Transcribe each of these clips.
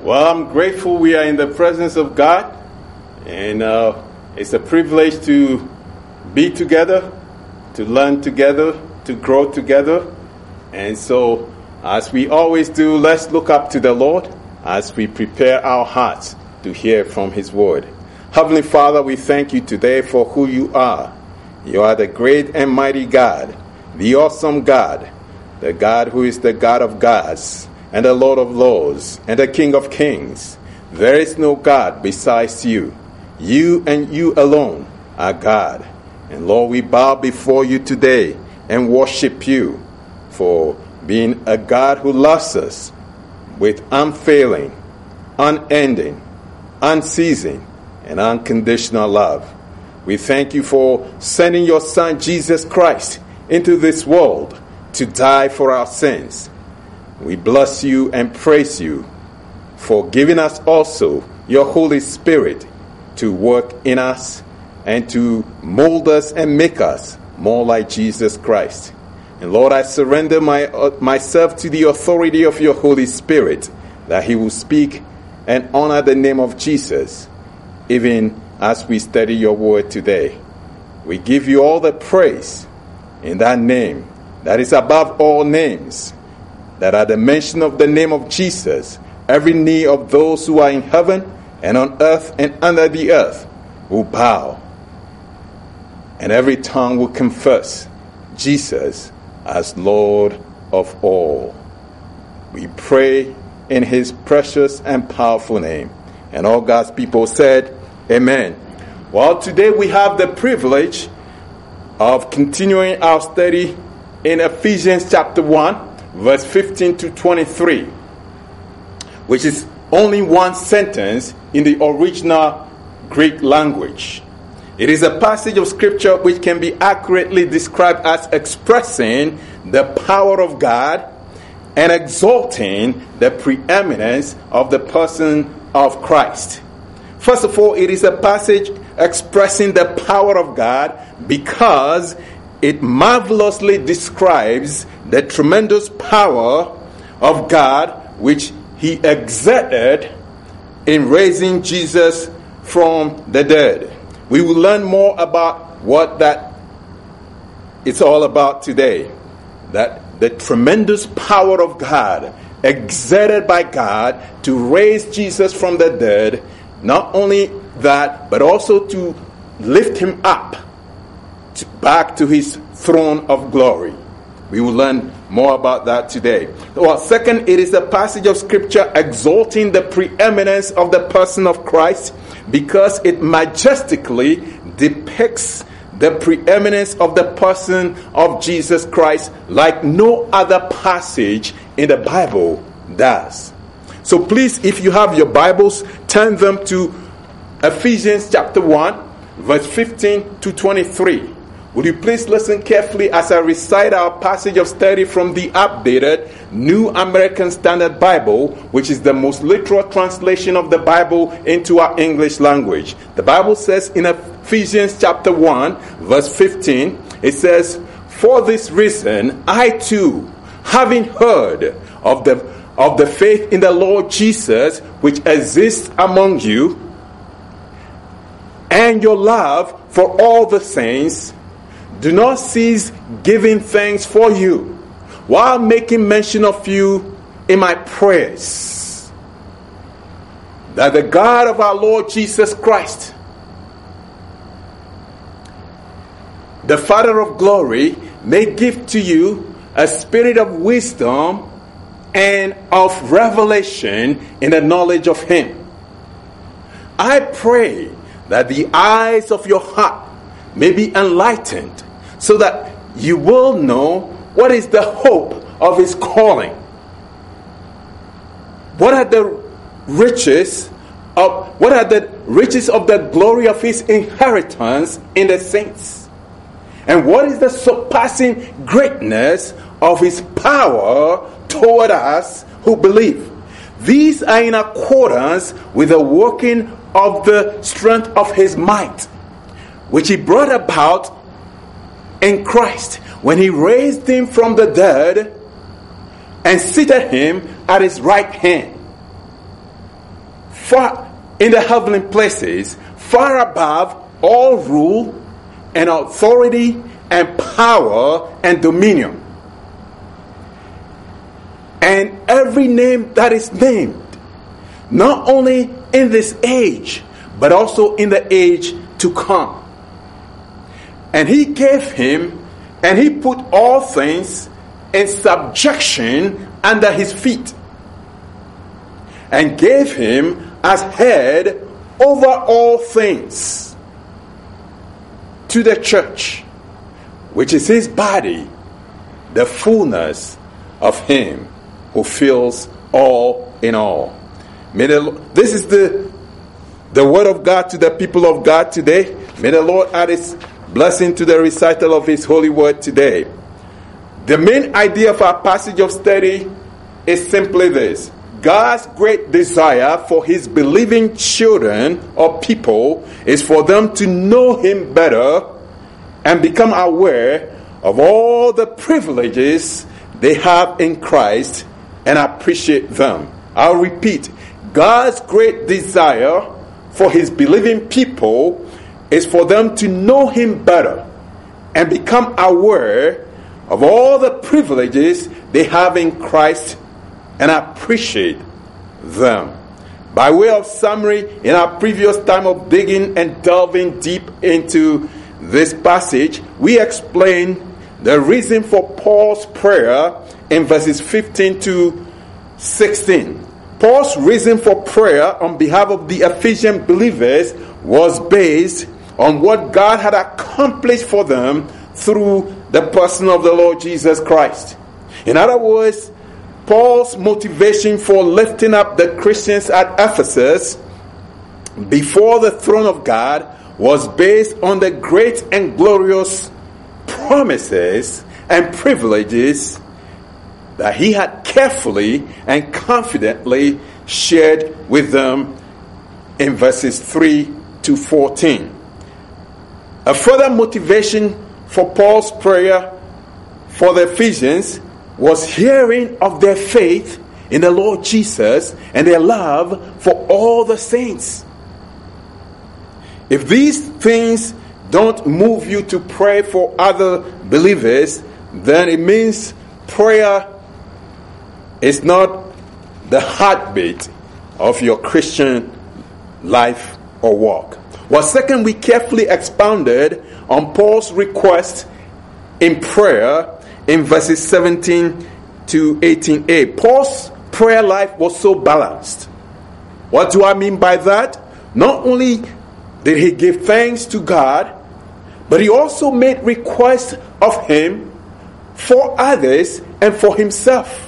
Well, I'm grateful we are in the presence of God, and it's a privilege to be together, to learn together, to grow together. And so, as we always do, let's look up to the Lord as we prepare our hearts to hear from His Word. Heavenly Father, we thank you today for who you are. You are the great and mighty God, the awesome God, the God who is the God of gods, and the Lord of lords, and the King of kings. There is no God besides you. You and you alone are God. And Lord, we bow before you today and worship you for being a God who loves us with unfailing, unending, unceasing, and unconditional love. We thank you for sending your Son, Jesus Christ, into this world to die for our sins. We bless you and praise you for giving us also your Holy Spirit to work in us and to mold us and make us more like Jesus Christ. And Lord, I surrender myself to the authority of your Holy Spirit, that He will speak and honor the name of Jesus, even as we study your word today. We give you all the praise in that name that is above all names, that at the mention of the name of Jesus, every knee of those who are in heaven and on earth and under the earth will bow, and every tongue will confess Jesus as Lord of all. We pray in His precious and powerful name. And all God's people said, Amen. Well, today we have the privilege of continuing our study in Ephesians chapter 1, verse 15 to 23, which is only one sentence in the original Greek language. It is a passage of scripture which can be accurately described as expressing the power of God and exalting the preeminence of the person of Christ. First of all, it is a passage expressing the power of God because it marvelously describes the tremendous power of God which He exerted in raising Jesus from the dead. We will learn more about what that it's all about today. That the tremendous power of God exerted by God to raise Jesus from the dead, not only that, but also to lift Him up back to His throne of glory. We will learn more about that today. Well, second, it is a passage of scripture exalting the preeminence of the person of Christ because it majestically depicts the preeminence of the person of Jesus Christ like no other passage in the Bible does. So please, if you have your Bibles, turn them to Ephesians chapter 1, verse 15 to 23. Would you please listen carefully as I recite our passage of study from the updated New American Standard Bible, which is the most literal translation of the Bible into our English language. The Bible says in Ephesians chapter 1, verse 15, it says, "For this reason, I too, having heard of the faith in the Lord Jesus, which exists among you, and your love for all the saints, do not cease giving thanks for you, while making mention of you in my prayers, that the God of our Lord Jesus Christ, the Father of glory, may give to you a spirit of wisdom and of revelation in the knowledge of Him. I pray that the eyes of your heart may be enlightened, so that you will know what is the hope of His calling. What are the riches of the glory of His inheritance in the saints? And what is the surpassing greatness of His power toward us who believe? These are in accordance with the working of the strength of His might, which He brought about in Christ when He raised Him from the dead and seated Him at His right hand. far in the heavenly places, far above all rule and authority and power and dominion, and every name that is named, not only in this age, but also in the age to come. And he gave him, and he put all things in subjection under his feet, and gave him as head over all things to the church, which is his body, the fullness of him who fills all in all. This is the word of God to the people of God today. May the Lord add his blessing to the recital of his holy word today. The main idea of our passage of study is simply this: God's great desire for his believing children or people is for them to know him better and become aware of all the privileges they have in Christ and appreciate them. I'll repeat: God's great desire for his believing people is for them to know him better and become aware of all the privileges they have in Christ and appreciate them. By way of summary, in our previous time of digging and delving deep into this passage, we explained the reason for Paul's prayer in verses 15 to 16. Paul's reason for prayer on behalf of the Ephesian believers was based on what God had accomplished for them through the person of the Lord Jesus Christ. In other words, Paul's motivation for lifting up the Christians at Ephesus before the throne of God was based on the great and glorious promises and privileges that he had carefully and confidently shared with them in verses 3 to 14. A further motivation for Paul's prayer for the Ephesians was hearing of their faith in the Lord Jesus and their love for all the saints. If these things don't move you to pray for other believers, then it means prayer is not the heartbeat of your Christian life or walk. Well, second, we carefully expounded on Paul's request in prayer in verses 17 to 18a. Paul's prayer life was so balanced. What do I mean by that? Not only did he give thanks to God, but he also made requests of him for others and for himself.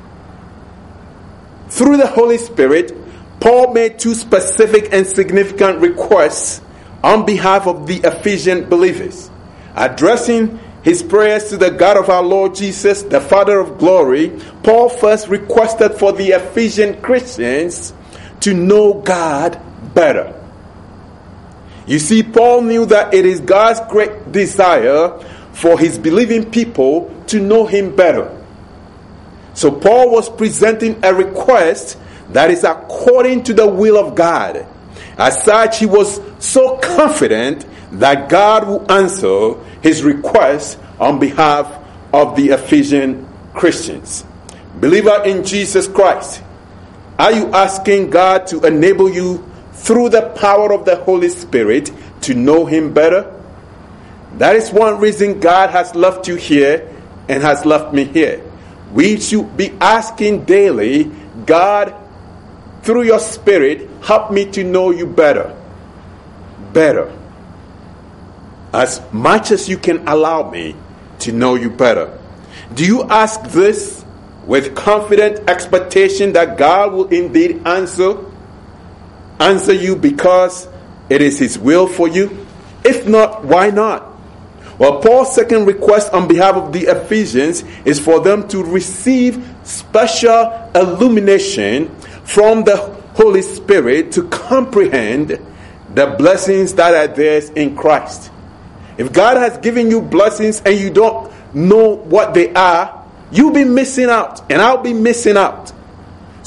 Through the Holy Spirit, Paul made two specific and significant requests on behalf of the Ephesian believers. Addressing his prayers to the God of our Lord Jesus, the Father of glory, Paul first requested for the Ephesian Christians to know God better. You see, Paul knew that it is God's great desire for his believing people to know him better. So Paul was presenting a request that is according to the will of God. As such, he was so confident that God will answer his request on behalf of the Ephesian Christians. Believer in Jesus Christ, are you asking God to enable you through the power of the Holy Spirit to know him better? That is one reason God has left you here and has left me here. We should be asking daily, God, through your Spirit, help me to know you better. Better. As much as you can allow me to know you better. Do you ask this with confident expectation that God will indeed answer you because it is his will for you? If not, why not? Well, Paul's second request on behalf of the Ephesians is for them to receive special illumination from the Holy Spirit to comprehend the blessings that are theirs in Christ. If God has given you blessings and you don't know what they are, you'll be missing out, and I'll be missing out.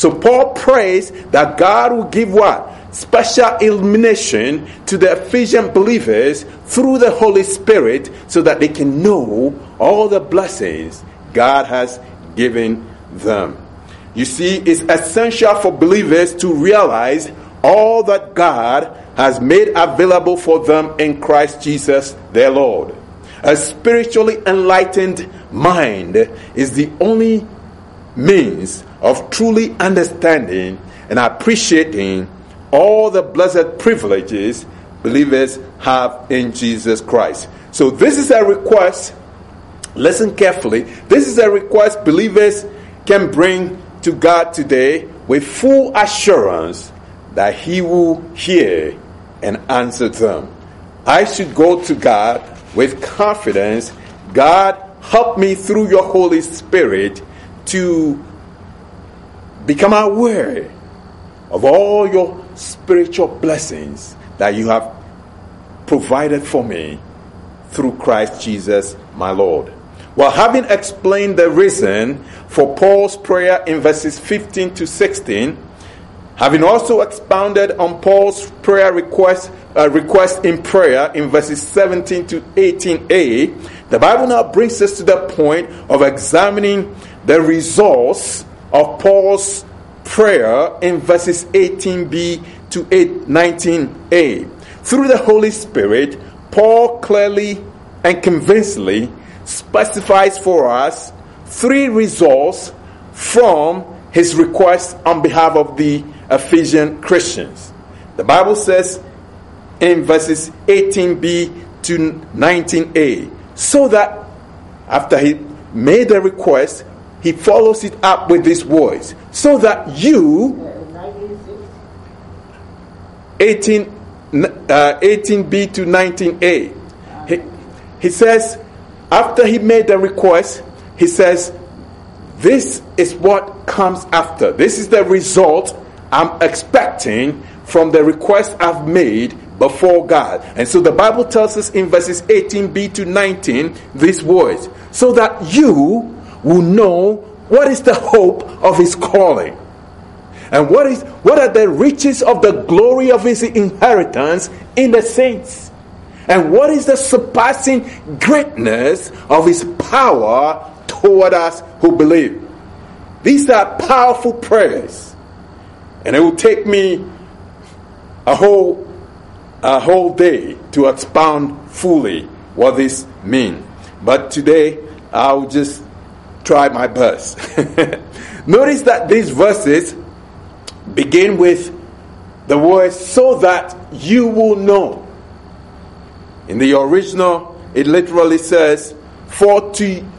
So Paul prays that God will give what? Special illumination to the Ephesian believers through the Holy Spirit so that they can know all the blessings God has given them. You see, it's essential for believers to realize all that God has made available for them in Christ Jesus their Lord. A spiritually enlightened mind is the only means of truly understanding and appreciating all the blessed privileges believers have in Jesus Christ. So this is a request, listen carefully, this is a request believers can bring to God today with full assurance that He will hear and answer them. I should go to God with confidence. God, help me through your Holy Spirit to become aware of all your spiritual blessings that you have provided for me through Christ Jesus my Lord. Well, having explained the reason for Paul's prayer in verses 15 to 16, having also expounded on Paul's prayer request in prayer in verses 17 to 18a, the Bible now brings us to the point of examining the results of Paul's prayer in verses 18b to 19a. Through the Holy Spirit, Paul clearly and convincingly specifies for us three results from his request on behalf of the Ephesian Christians. The Bible says in verses 18b to 19a, so that after he made the request, he follows it up with these words, so that you, 18b to 19a, he says, after he made the request, he says, this is what comes after. This is the result I'm expecting from the request I've made before God. And so the Bible tells us in verses 18b to 19 these words, so that you will know what is the hope of his calling, and what are the riches of the glory of his inheritance in the saints, and what is the surpassing greatness of his power toward us who believe. These are powerful prayers, and it will take me a whole day to expound fully what this means. But today I'll just try my best. Notice that these verses begin with the words, so that you will know. In the original, it literally says, for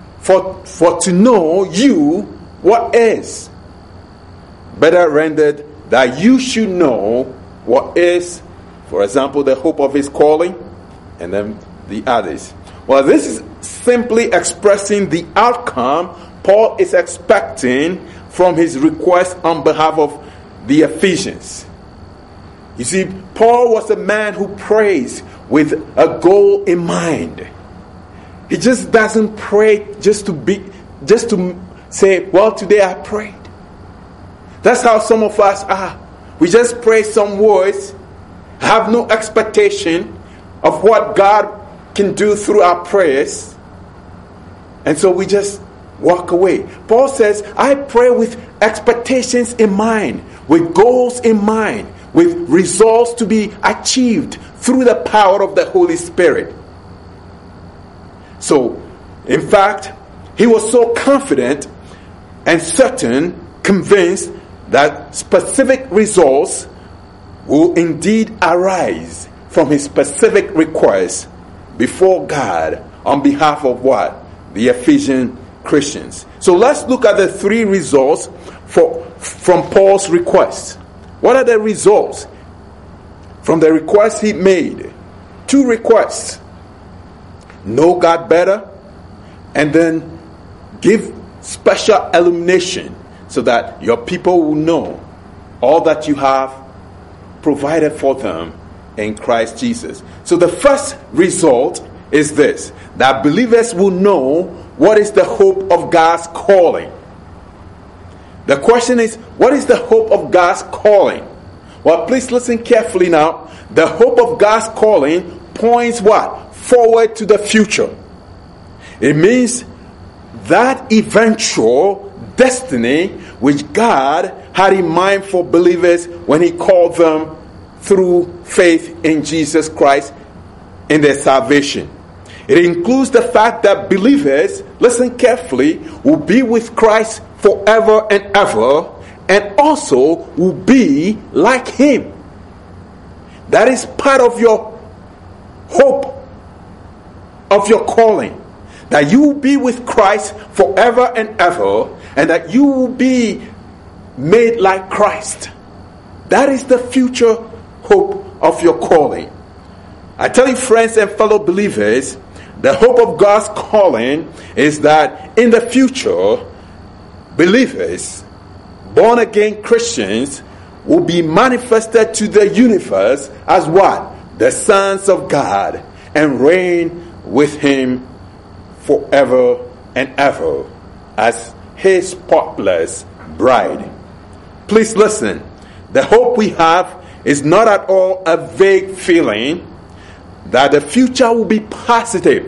to know you what is. Better rendered, that you should know what is, for example, the hope of his calling, and then the others. Well, this is simply expressing the outcome Paul is expecting from his request on behalf of the Ephesians. You see, Paul was a man who prays with a goal in mind. He just doesn't pray just to say, well, today I prayed. That's how some of us are. We just pray some words, have no expectation of what God can do through our prayers, and so we just walk away. Paul says, I pray with expectations in mind, with goals in mind, with results to be achieved through the power of the Holy Spirit. So, in fact, he was so confident and certain, convinced that specific results will indeed arise from his specific request before God on behalf of what? The Ephesian Christians. So let's look at the three results from Paul's request. What are the results from the request he made? Two requests. Know God better, and then give special illumination so that your people will know all that you have provided for them in Christ Jesus. So the first result is this, that believers will know what is the hope of God's calling. The question is, what is the hope of God's calling? Well, please listen carefully now. The hope of God's calling points what? Forward to the future. It means that eventual destiny which God had in mind for believers when he called them through faith in Jesus Christ in their salvation. It includes the fact that believers, listen carefully, will be with Christ forever and ever, and also will be like him. That is part of your hope of your calling. That you will be with Christ forever and ever, and that you will be made like Christ. That is the future hope of your calling. I tell you, friends and fellow believers, the hope of God's calling is that in the future, believers, born again Christians, will be manifested to the universe as what? The sons of God, and reign with him forever and ever as his spotless bride. Please listen. The hope we have is not at all a vague feeling that the future will be positive,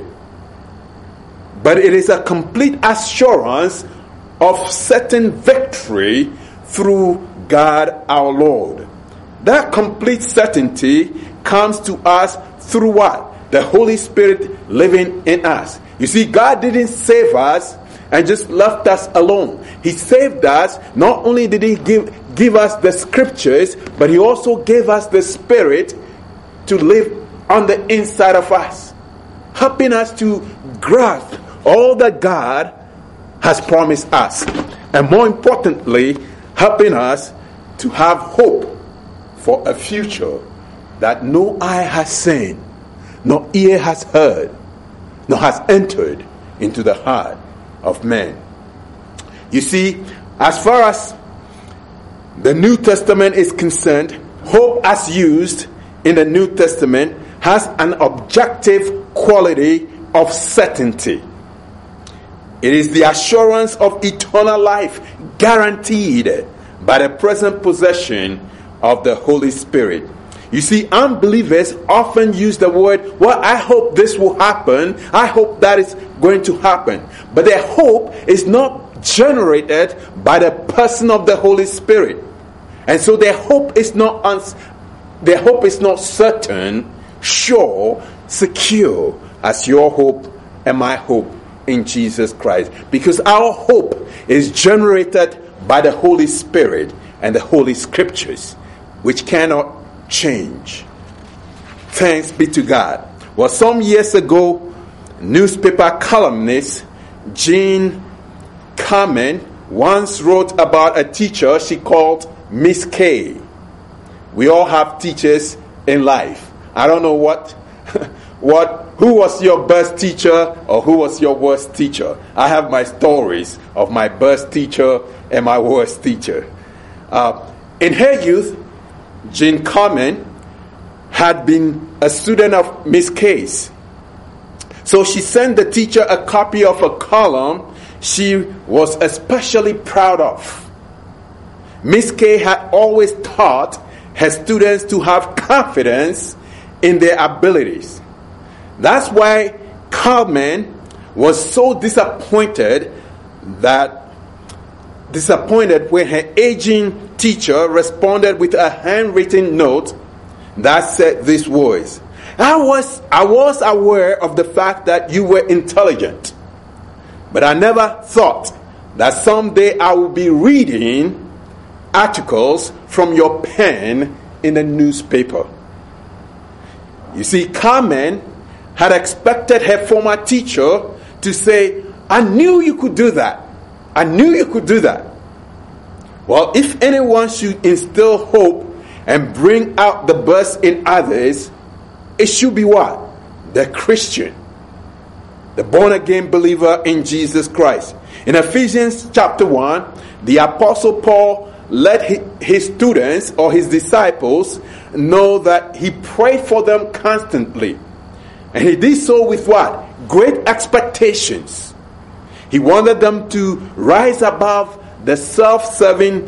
but it is a complete assurance of certain victory through God our Lord. That complete certainty comes to us through what? The Holy Spirit living in us. You see, God didn't save us and just left us alone. He saved us. Not only did he give us the scriptures, but he also gave us the Spirit to live on the inside of us, helping us to grasp all that God has promised us, and more importantly, helping us to have hope for a future that no eye has seen, no ear has heard, nor has entered into the heart of man. You see, as far as the New Testament is concerned, hope as used in the New Testament has an objective quality of certainty. It is the assurance of eternal life guaranteed by the present possession of the Holy Spirit. You see, unbelievers often use the word, well, I hope this will happen. I hope that is going to happen. But their hope is not generated by the person of the Holy Spirit. And so their hope is not certain, sure, secure as your hope and my hope in Jesus Christ. Because our hope is generated by the Holy Spirit and the Holy Scriptures, which cannot change. Thanks be to God. Well, some years ago, newspaper columnist Jean Carmen once wrote about a teacher she called Miss K. We all have teachers in life. I don't know who was your best teacher or who was your worst teacher. I have my stories of my best teacher and my worst teacher. In her youth, Jean Carmen had been a student of Miss K's. So she sent the teacher a copy of a column she was especially proud of. Miss K had always taught her students to have confidence in their abilities. That's why Carmen was so disappointed when her aging teacher responded with a handwritten note that said these words: I was aware of the fact that you were intelligent, but I never thought that someday I would be reading articles from your pen in the newspaper. You see, Carmen had expected her former teacher to say, I knew you could do that. I knew you could do that. Well, if anyone should instill hope and bring out the best in others, it should be what? The Christian. The born-again believer in Jesus Christ. In Ephesians chapter 1, the Apostle Paul let his students or his disciples know that he prayed for them constantly. And he did so with what? Great expectations. He wanted them to rise above the self-serving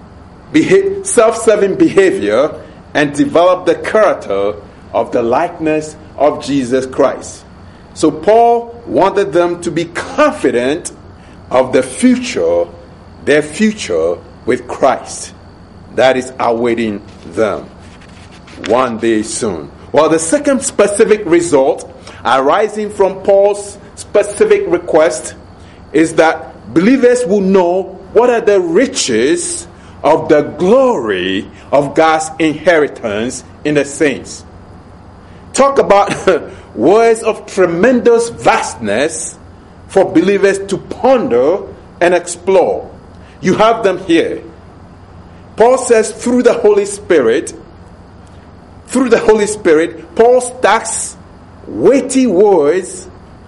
behavior and develop the character of the likeness of Jesus Christ. So Paul wanted them to be confident of their future with Christ that is awaiting them one day soon. Well, the second specific result arising from Paul's specific request is that believers will know what are the riches of the glory of God's inheritance in the saints. Talk about words of tremendous vastness for believers to ponder and explore. You have them here. Paul says through the Holy Spirit, Paul stacks weighty words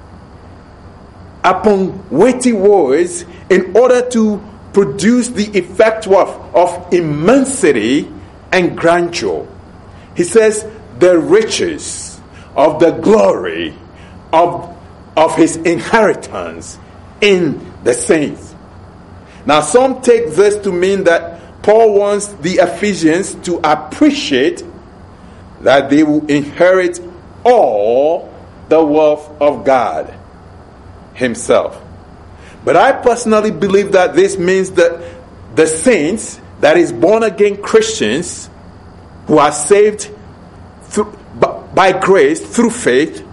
upon weighty words in order to produce the effect of immensity and grandeur. He says the riches of the glory of his inheritance in the saints. Now some take this to mean that Paul wants the Ephesians to appreciate that they will inherit all the wealth of God himself. But I personally believe that this means that the saints, that is born again Christians who are saved by grace through faith,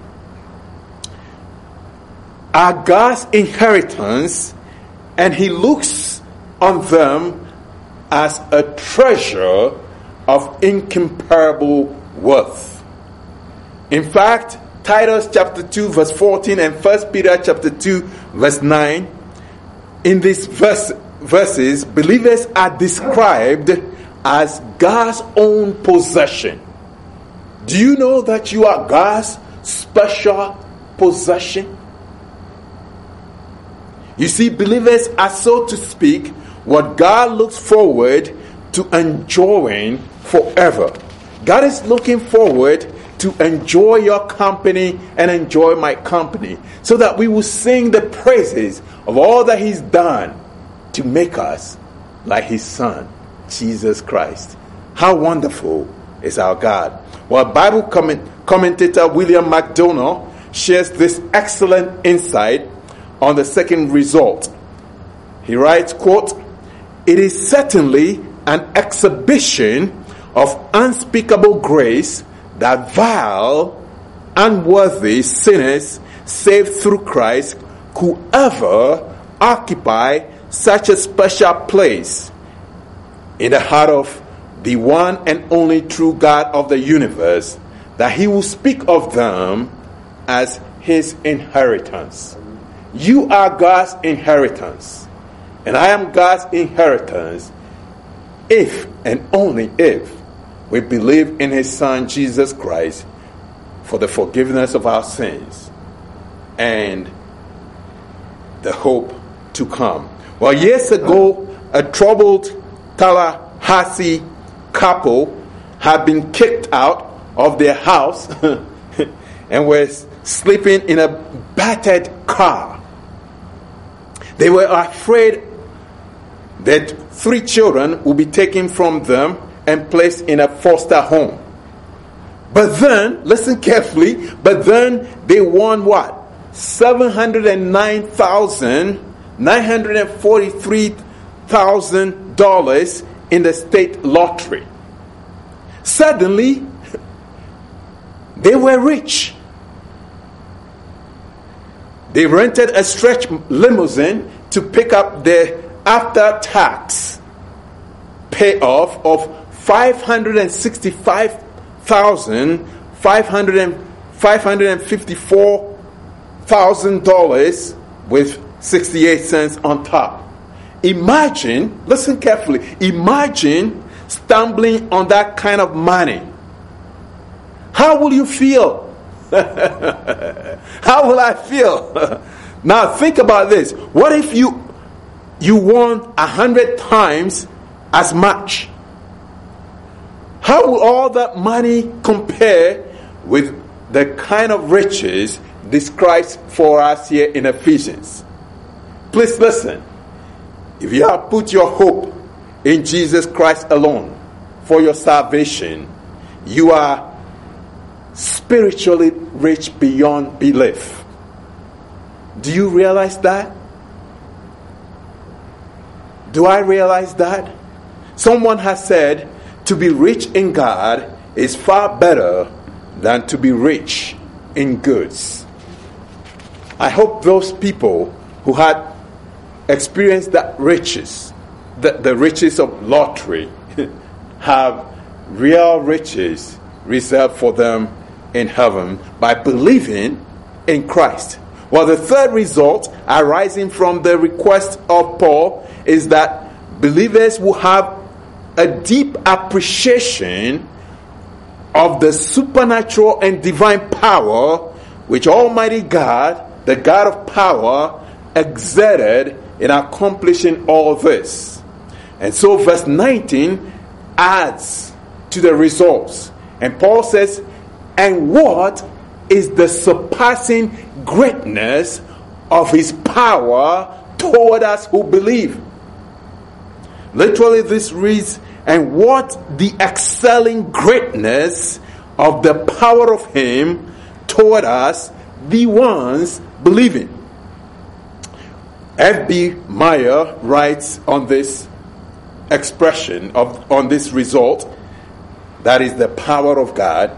are God's inheritance, and he looks on them as a treasure of incomparable worth. In fact, Titus chapter 2 verse 14 and 1 Peter chapter 2 verse 9, in these verses, believers are described as God's own possession. Do you know that you are God's special possession? You see, believers are, so to speak, what God looks forward to enjoying forever. God is looking forward to enjoy your company and enjoy my company, so that we will sing the praises of all that he's done to make us like his son, Jesus Christ. How wonderful is our God. Well, Bible commentator William MacDonald shares this excellent insight on the second result. He writes, quote, "It is certainly an exhibition of unspeakable grace that vile, unworthy sinners saved through Christ could ever occupy such a special place in the heart of the one and only true God of the universe, that he will speak of them as his inheritance." You are God's inheritance, and I am God's inheritance if and only if we believe in his son Jesus Christ for the forgiveness of our sins and the hope to come. Well, years ago, a troubled Tallahassee couple had been kicked out of their house and were sleeping in a battered car. They were afraid that 3 children would be taken from them and placed in a foster home. But then, listen carefully, they won what? $709,943,000 in the state lottery. Suddenly, they were rich. They rented a stretch limousine to pick up their after-tax payoff of $554,000 with 68 cents on top. Imagine, listen carefully, imagine stumbling on that kind of money. How will you feel? How will I feel? Now think about this. What if you won 100 times as much? How will all that money compare with the kind of riches described for us here in Ephesians? Please listen. if you have put your hope in Jesus Christ alone for your salvation, you are spiritually rich beyond belief. Do you realize that? Do I realize that? Someone has said, to be rich in God is far better than to be rich in goods. I hope those people who had experienced that riches, the riches of lottery, have real riches reserved for them in heaven by believing in Christ. Well, the third result arising from the request of Paul is that believers will have a deep appreciation of the supernatural and divine power which Almighty God, the God of power, exerted in accomplishing all this. And so verse 19 adds to the results. And Paul says, and what is the surpassing greatness of his power toward us who believe? Literally this reads, and what the excelling greatness of the power of him toward us, the ones believing. F.B. Meyer writes on this expression, on this result, that is the power of God,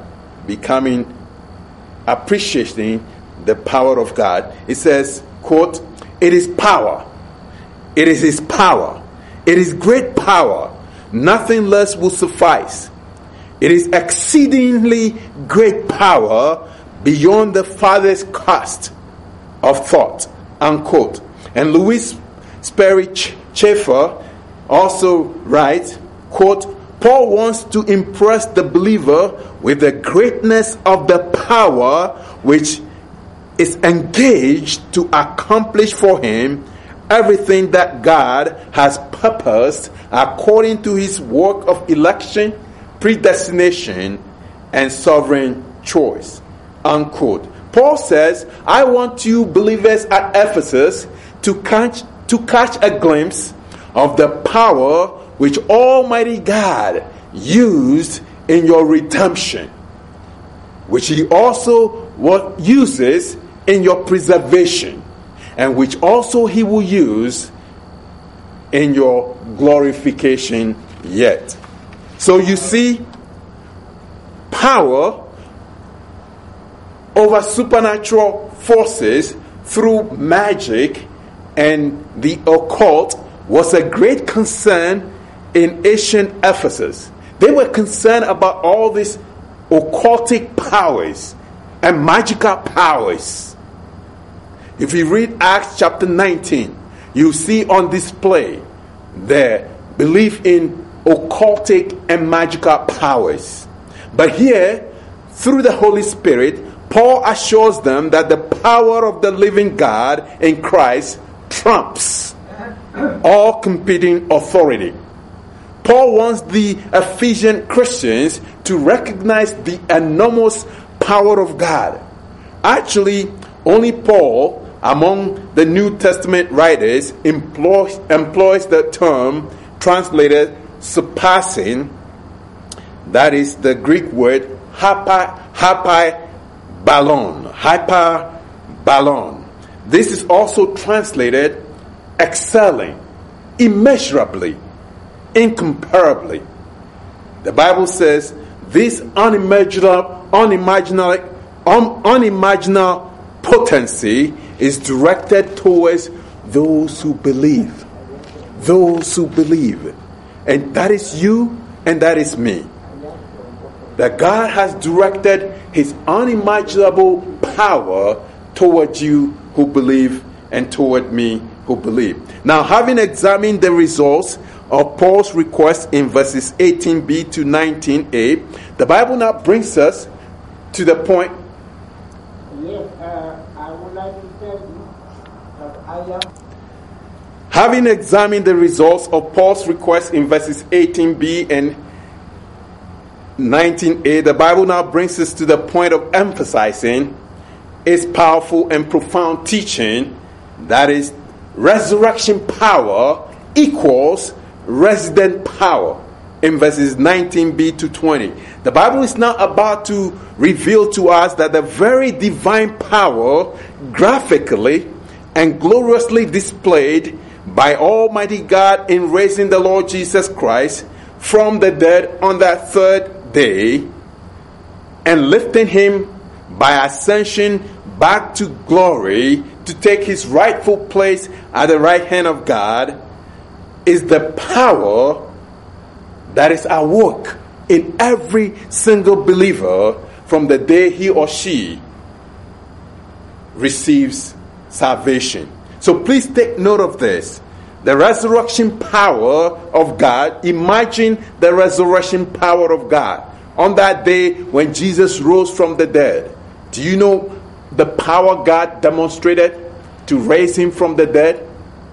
appreciating the power of God. It says, quote, it is power. It is his power. It is great power. Nothing less will suffice. It is exceedingly great power beyond the farthest cast of thought. Unquote. And Louis Sperry Chafer also writes, quote, Paul wants to impress the believer with the greatness of the power which is engaged to accomplish for him everything that God has purposed according to his work of election, predestination, and sovereign choice. Unquote. Paul says, I want you believers at Ephesus to catch a glimpse of the power which Almighty God used in your redemption, which he also uses in your preservation, and which also he will use in your glorification yet. So you see, power over supernatural forces through magic and the occult was a great concern in ancient Ephesus. They were concerned about all these occultic powers and magical powers. If you read Acts chapter 19, you see on display their belief in occultic and magical powers. But here, through the Holy Spirit, Paul assures them that the power of the living God in Christ trumps all competing authority. Paul wants the Ephesian Christians to recognize the enormous power of God. Actually, only Paul, among the New Testament writers, employs the term translated surpassing. That is the Greek word hyperballon. This is also translated excelling, immeasurably, incomparably. The Bible says this unimaginable potency is directed towards those who believe. Those who believe. And that is you and that is me. That God has directed his unimaginable power toward you who believe and toward me who believe. Now, having examined the results of Paul's request in verses 18b to 19a, the Bible now brings us to the point. Yes, I would like to tell you that I am. Having examined the results of Paul's request in verses 18b and 19a, the Bible now brings us to the point of emphasizing its powerful and profound teaching, that is, resurrection power equals resident power in verses 19b to 20. The Bible is now about to reveal to us that the very divine power, graphically and gloriously displayed by Almighty God in raising the Lord Jesus Christ from the dead on that third day and lifting him by ascension back to glory to take his rightful place at the right hand of God, is the power that is at work in every single believer from the day he or she receives salvation. So please take note of this. The resurrection power of God. Imagine the resurrection power of God. On that day when Jesus rose from the dead, do you know the power God demonstrated to raise him from the dead?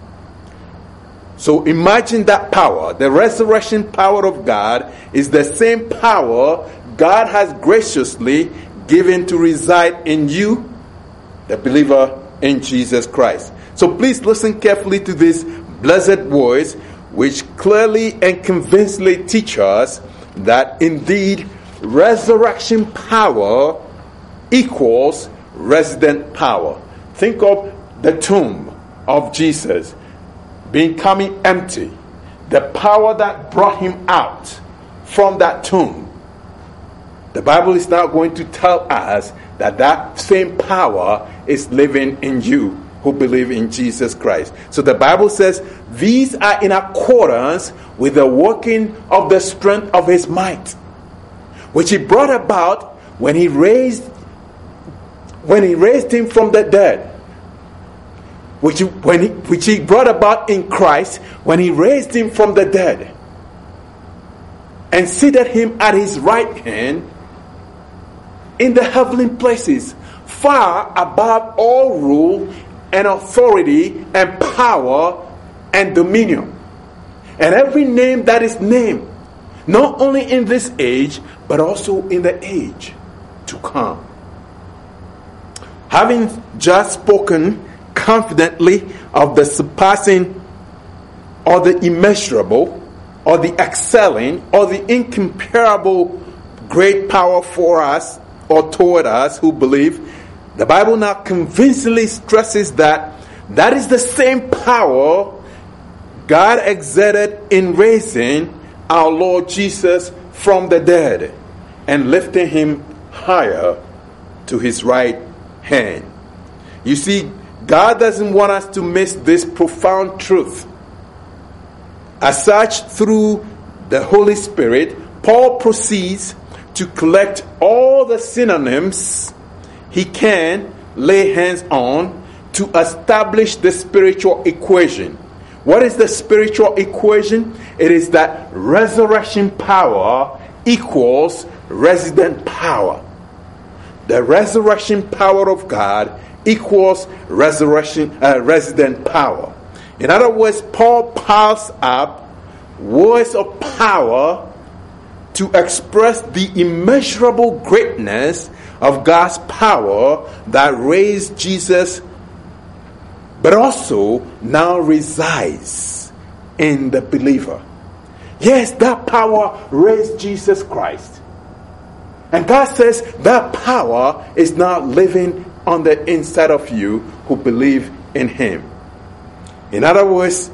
So imagine that power. The resurrection power of God is the same power God has graciously given to reside in you, the believer in Jesus Christ. So please listen carefully to this blessed words, which clearly and convincingly teach us that indeed resurrection power equals resident power. Think of the tomb of Jesus becoming empty. The power that brought him out from that tomb. The Bible is now going to tell us that that same power is living in you who believe in Jesus Christ. So the Bible says these are in accordance with the working of the strength of his might, which he brought about when he raised him from the dead, which he brought about in Christ when he raised him from the dead and seated him at his right hand in the heavenly places, far above all rule and authority and power and dominion, and every name that is named, not only in this age, but also in the age to come. Having just spoken confidently of the surpassing or the immeasurable or the excelling or the incomparable great power for us or toward us who believe, the Bible now convincingly stresses that that is the same power God exerted in raising our Lord Jesus from the dead and lifting him higher to his right hand. You see, God doesn't want us to miss this profound truth. As such, through the Holy Spirit, Paul proceeds to collect all the synonyms he can lay hands on to establish the spiritual equation. What is the spiritual equation? It is that resurrection power equals resident power. The resurrection power of God equals resident power. In other words, Paul piles up words of power to express the immeasurable greatness of God's power that raised Jesus, but also now resides in the believer. Yes, that power raised Jesus Christ. And God says that power is now living on the inside of you who believe in him. In other words,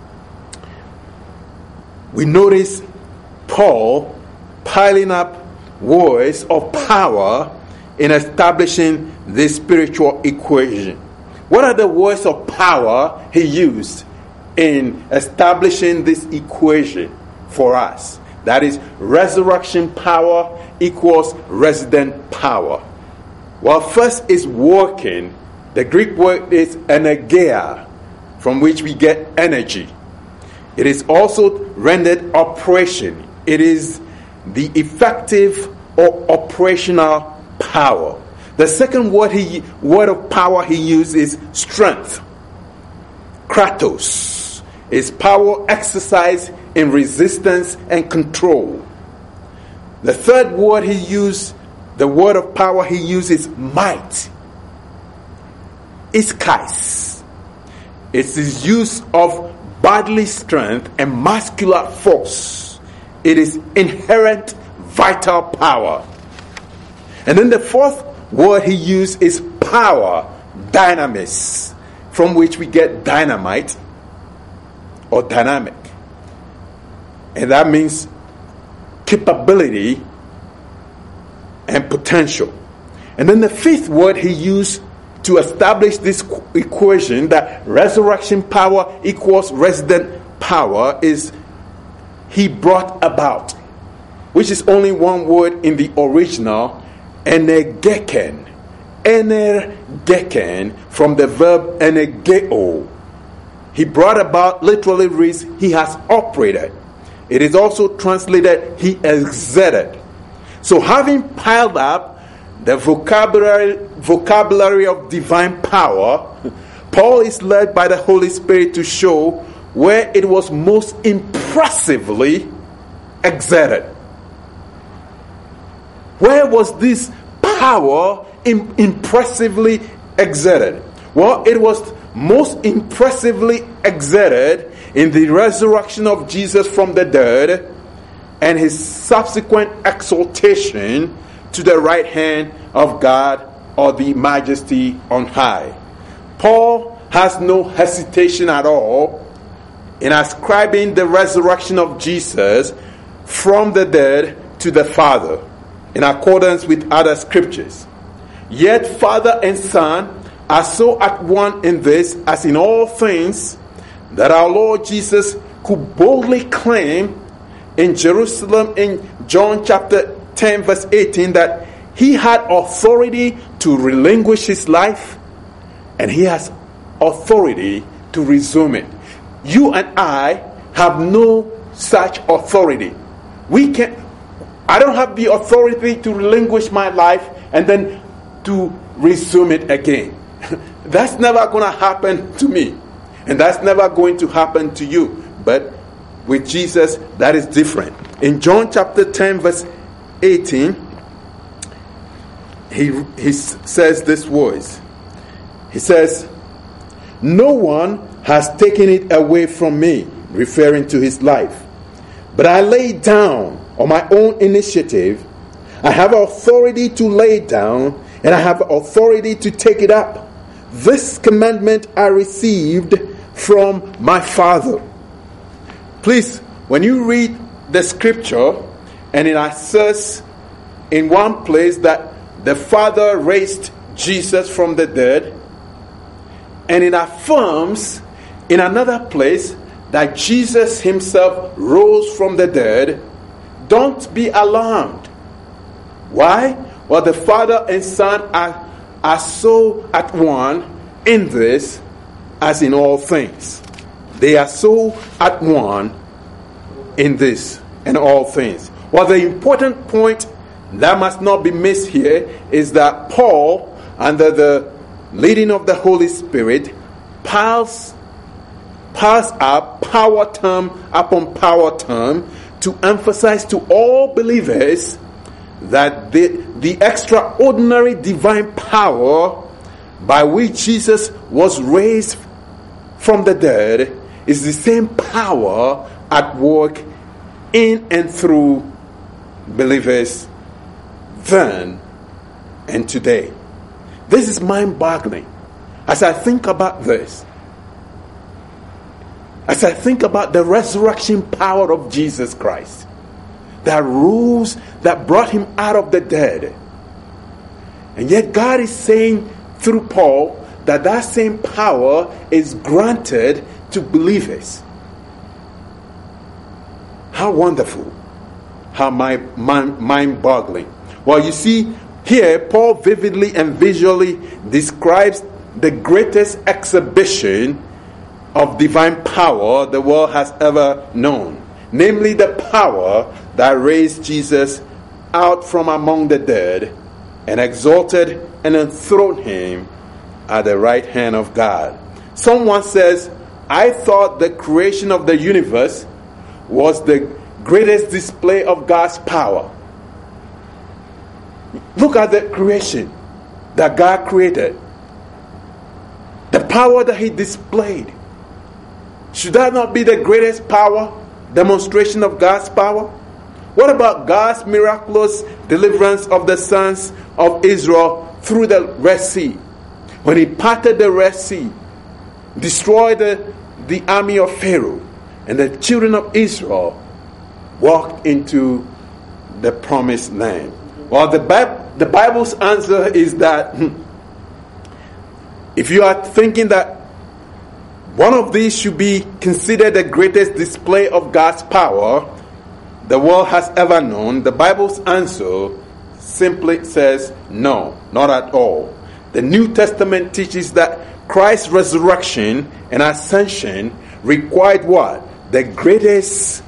we notice Paul piling up words of power in establishing this spiritual equation. What are the words of power he used in establishing this equation for us? That is, resurrection power equals resident power. Well, first is working. The Greek word is energeia, from which we get energy. It is also rendered operation. It is the effective or operational power. The second word of power he used is strength. Kratos is power exercised in resistance and control. The third word he used, the word of power he used, is might. Ischais. It's his use of bodily strength and muscular force. It is inherent vital power. And then the fourth word he used is power, dynamis, from which we get dynamite or dynamic. And that means capability and potential. And then the fifth word he used to establish this equation that resurrection power equals resident power is he brought about, which is only one word in the original, energeken. Energeken, from the verb energeo. He brought about literally reads he has operated. It is also translated he exerted. So having piled up the vocabulary of divine power, Paul is led by the Holy Spirit to show where it was most impressively exerted. Where was this power impressively exerted? Well, it was most impressively exerted in the resurrection of Jesus from the dead and his subsequent exaltation to the right hand of God or the majesty on high. Paul has no hesitation at all in ascribing the resurrection of Jesus from the dead to the Father, in accordance with other scriptures. Yet Father and Son are so at one in this as in all things that our Lord Jesus could boldly claim in Jerusalem in John chapter 10 verse 18 that he had authority to relinquish his life and he has authority to resume it. You and I have no such authority. I don't have the authority to relinquish my life and then to resume it again. That's never going to happen to me. And that's never going to happen to you. But with Jesus, that is different. In John chapter 10 verse 18, he says these words. He says, "No one has taken it away from me," referring to his life, "but I lay it down on my own initiative. I have authority to lay it down, and I have authority to take it up. This commandment I received from my Father." Please, when you read the scripture, and it asserts in one place that the Father raised Jesus from the dead, and it affirms in another place that Jesus himself rose from the dead, don't be alarmed. Why? Well, the Father and Son are so at one in this as in all things. They are so at one in this and all things. Well, the important point that must not be missed here is that Paul, under the leading of the Holy Spirit, piles up power term upon power term to emphasize to all believers that the extraordinary divine power by which Jesus was raised from the dead is the same power at work in and through believers then and today. This is mind-boggling. As I think about this, as I think about the resurrection power of Jesus Christ, that rose, that brought him out of the dead. And yet God is saying through Paul that that same power is granted to believers. How wonderful. How mind-boggling. Well, you see, here Paul vividly and visually describes the greatest exhibition of divine power the world has ever known. Namely, the power that raised Jesus out from among the dead and exalted and enthroned him at the right hand of God. Someone says, "I thought the creation of the universe was the greatest display of God's power." Look at the creation that God created. The power that he displayed. Should that not be the greatest power, demonstration of God's power? What about God's miraculous deliverance of the sons of Israel through the Red Sea? When he parted the Red Sea, destroyed the army of Pharaoh, and the children of Israel walked into the promised land. Well, the Bible's answer is that if you are thinking that one of these should be considered the greatest display of God's power the world has ever known, the Bible's answer simply says no, not at all. The New Testament teaches that Christ's resurrection and ascension required what? The greatest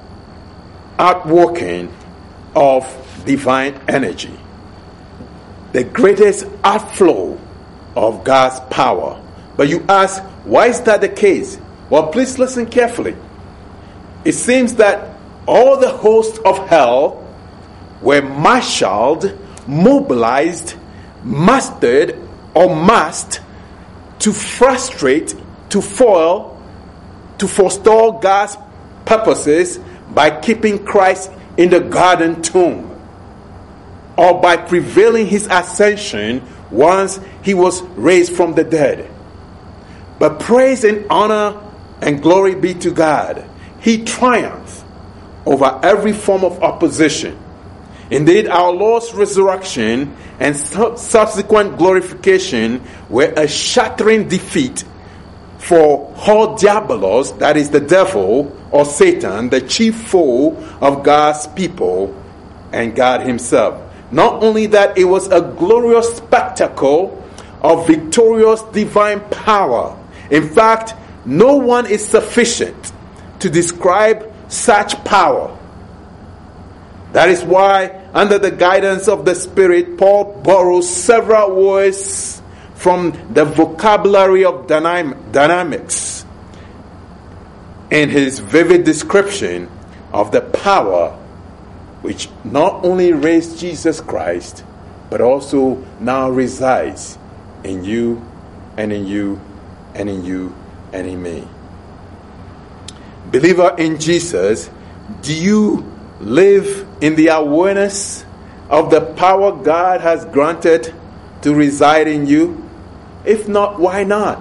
outworking of divine energy. The greatest outflow of God's power. But you ask, why is that the case? Well, please listen carefully. It seems that all the hosts of hell were marshaled, mobilized, mustered, or massed to frustrate, to foil, to forestall God's purposes by keeping Christ in the garden tomb, or by prevailing his ascension once he was raised from the dead. But praise and honor and glory be to God. He triumphed over every form of opposition. Indeed, our Lord's resurrection and subsequent glorification were a shattering defeat for Ho Diabolos, that is the devil or Satan, the chief foe of God's people and God himself. Not only that, it was a glorious spectacle of victorious divine power. In fact, no one is sufficient to describe such power. That is why, under the guidance of the Spirit, Paul borrows several words from the vocabulary of dynamics in his vivid description of the power which not only raised Jesus Christ, but also now resides in you and in you and in you and in me. Believer in Jesus, do you live in the awareness of the power God has granted to reside in you? If not, why not?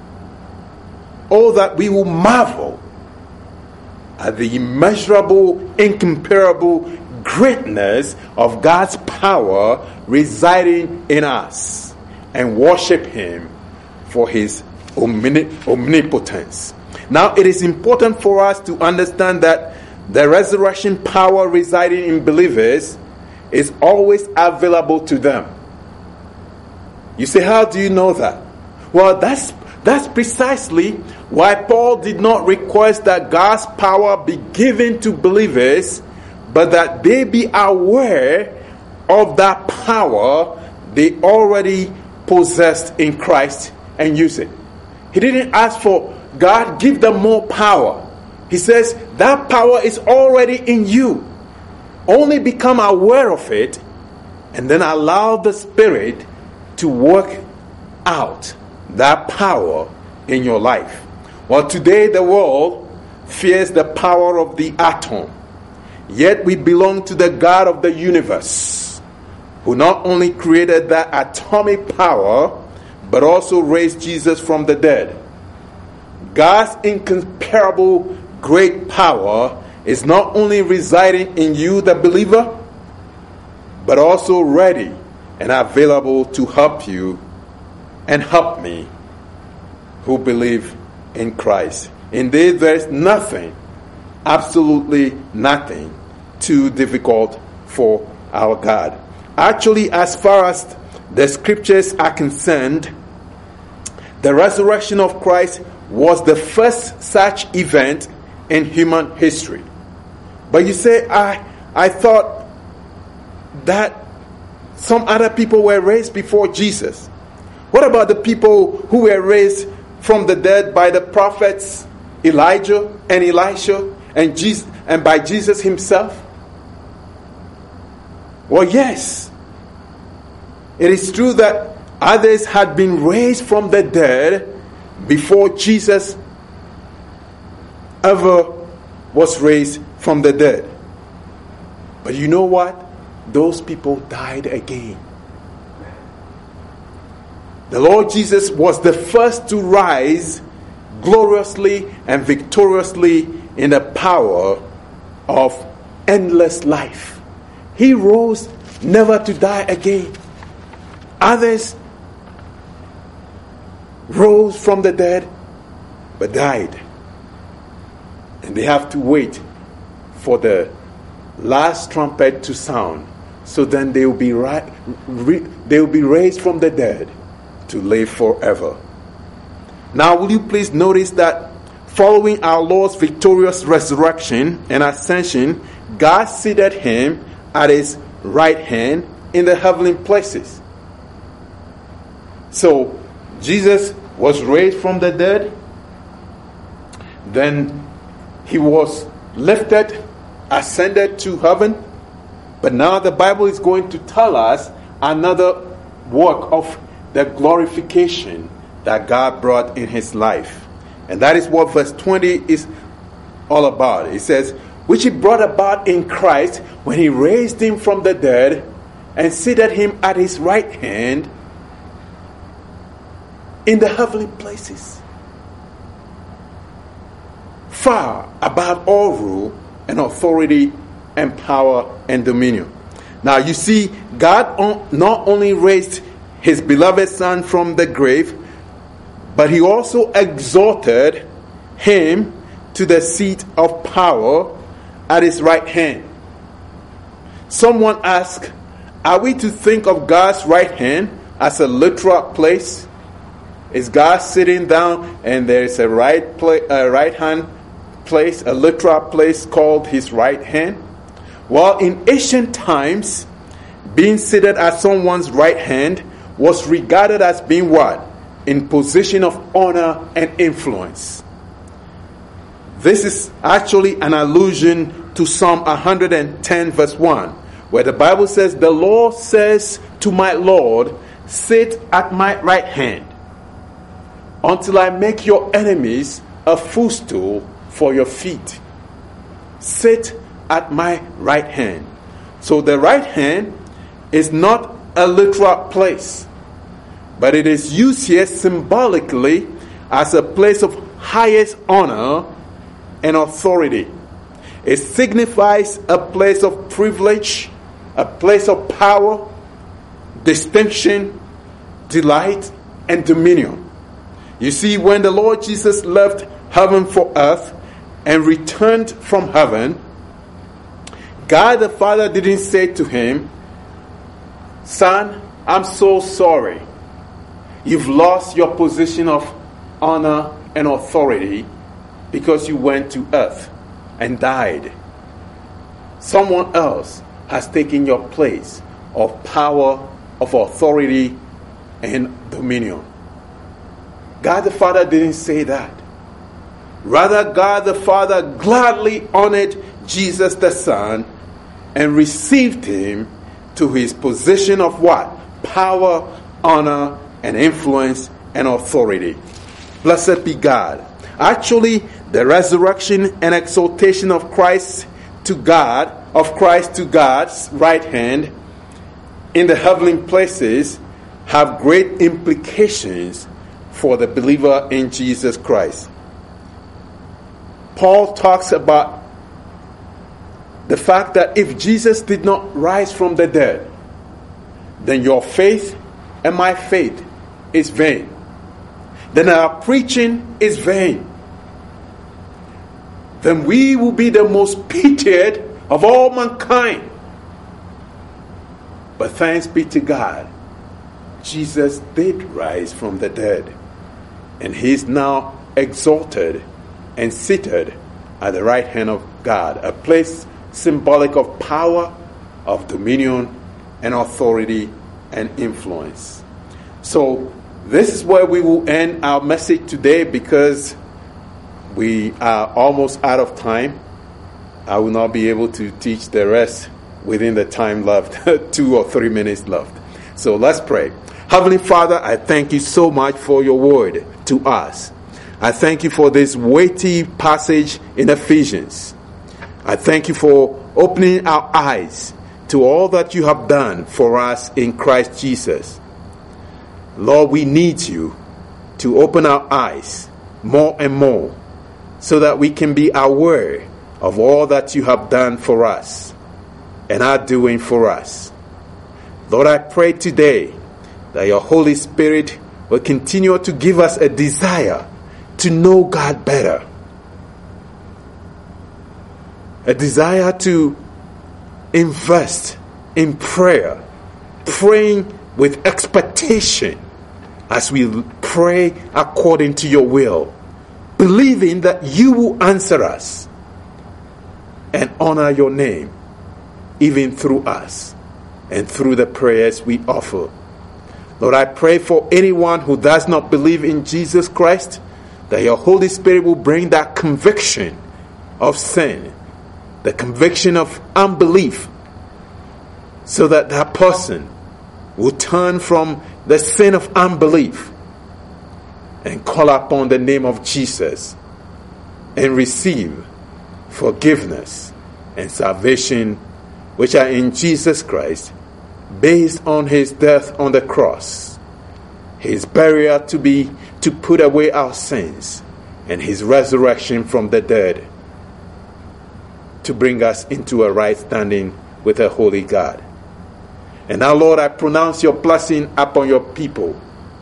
Oh, that we will marvel at the immeasurable, incomparable greatness of God's power residing in us and worship him for his omnipotence. Now, it is important for us to understand that the resurrection power residing in believers is always available to them. You say, how do you know that? Well, that's precisely why Paul did not request that God's power be given to believers, but that they be aware of that power they already possessed in Christ and use it. He didn't ask for God, give them more power. He says that power is already in you. Only become aware of it and then allow the Spirit to work out that power in your life. Well, today the world fears the power of the atom. Yet we belong to the God of the universe, who not only created that atomic power, but also raised Jesus from the dead. God's incomparable great power is not only residing in you, the believer, but also ready and available to help you and help me who believe in Christ. Indeed, there is nothing, absolutely nothing, too difficult for our God. Actually, as far as the scriptures are concerned, the resurrection of Christ was the first such event in human history. But you say, I thought that some other people were raised before Jesus. What about the people who were raised from the dead by the prophets Elijah and Elisha and by Jesus himself? Well, yes. It is true that others had been raised from the dead before Jesus ever was raised from the dead. But you know what? Those people died again. The Lord Jesus was the first to rise gloriously and victoriously in the power of endless life. He rose never to die again. Others rose from the dead but died. And they have to wait for the last trumpet to sound. So then they will be raised from the dead to live forever. Now, will you please notice that following our Lord's victorious resurrection and ascension, God seated him at his right hand in the heavenly places. So, Jesus was raised from the dead. Then he was lifted, ascended to heaven. But now the Bible is going to tell us another work of the glorification that God brought in his life. And that is what verse 20 is all about. It says, which he brought about in Christ when he raised him from the dead and seated him at his right hand in the heavenly places, far above all rule and authority and power and dominion. Now you see, God not only raised his beloved Son from the grave, but he also exalted him to the seat of power at his right hand. Someone asked, are we to think of God's right hand as a literal place? Is God sitting down and there is a right hand place, a literal place called his right hand? Well, in ancient times, being seated at someone's right hand was regarded as being what? In position of honor and influence. This is actually an allusion to Psalm 110 verse 1, where the Bible says, the Lord says to my Lord, sit at my right hand until I make your enemies a footstool for your feet. Sit at my right hand. So the right hand is not a literal place, but it is used here symbolically as a place of highest honor and authority. It signifies a place of privilege, a place of power, distinction, delight, and dominion. You see, when the Lord Jesus left heaven for earth and returned from heaven, God the Father didn't say to him, son, I'm so sorry. You've lost your position of honor and authority because you went to earth and died. Someone else has taken your place of power, of authority, and dominion. God the Father didn't say that. Rather, God the Father gladly honored Jesus the Son and received him to his position of what? Power, honor, and influence and authority. Blessed be God. Actually, the resurrection and exaltation of Christ to God's right hand in the heavenly places have great implications for the believer in Jesus Christ. Paul talks about the fact that if Jesus did not rise from the dead, then your faith and my faith is vain. Then our preaching is vain. Then we will be the most pitied of all mankind. But thanks be to God, Jesus did rise from the dead, and he is now exalted and seated at the right hand of God, a place symbolic of power, of dominion, and authority and influence. So this is where we will end our message today, because we are almost out of time. I will not be able to teach the rest within the time left, 2 or 3 minutes left. So let's pray. Heavenly Father, I thank you so much for your word to us. I thank you for this weighty passage in Ephesians. I thank you for opening our eyes to all that you have done for us in Christ Jesus. Lord, we need you to open our eyes more and more so that we can be aware of all that you have done for us and are doing for us. Lord, I pray today that your Holy Spirit will continue to give us a desire to know God better, a desire to invest in prayer, praying with expectation as we pray according to your will, believing that you will answer us and honor your name even through us and through the prayers we offer. Lord, I pray for anyone who does not believe in Jesus Christ, that your Holy Spirit will bring that conviction of sin, the conviction of unbelief, so that that person will turn from the sin of unbelief and call upon the name of Jesus and receive forgiveness and salvation, which are in Jesus Christ, based on his death on the cross, his burial to put away our sins, and his resurrection from the dead to bring us into a right standing with a holy God. And now, Lord, I pronounce your blessing upon your people.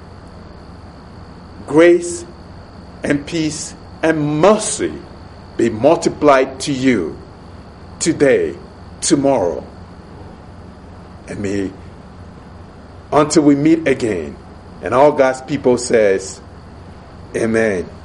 Grace and peace and mercy be multiplied to you today, tomorrow, and may, until we meet again. And all God's people says, Amen.